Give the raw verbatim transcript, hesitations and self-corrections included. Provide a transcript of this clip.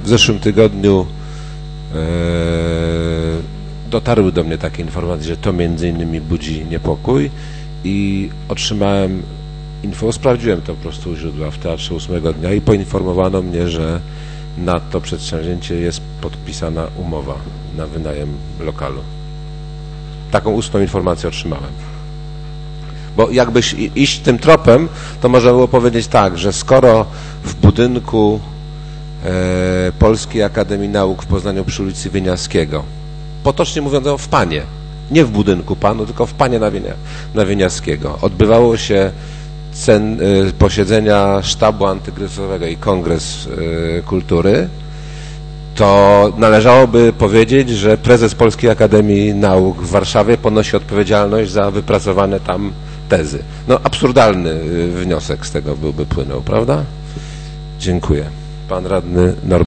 w zeszłym tygodniu e, dotarły do mnie takie informacje, że to między innymi budzi niepokój i otrzymałem info, sprawdziłem to po prostu u źródła w Teatrze ósmego dnia i poinformowano mnie, że na to przedsięwzięcie jest podpisana umowa na wynajem lokalu. Taką ustną informację otrzymałem. Bo jakbyś iść tym tropem, to można było powiedzieć tak, że skoro w budynku e, Polskiej Akademii Nauk w Poznaniu przy ulicy Wieniawskiego, potocznie mówiąc w Panie, nie w budynku Panu, tylko w Panie na, Wienia, na Wieniawskiego, odbywało się cen, y, posiedzenia sztabu antykryzysowego i kongres y, kultury, to należałoby powiedzieć, że prezes Polskiej Akademii Nauk w Warszawie ponosi odpowiedzialność za wypracowane tam tezy. No absurdalny y, wniosek z tego byłby płynął, prawda? Dziękuję. Pan radny Norbert.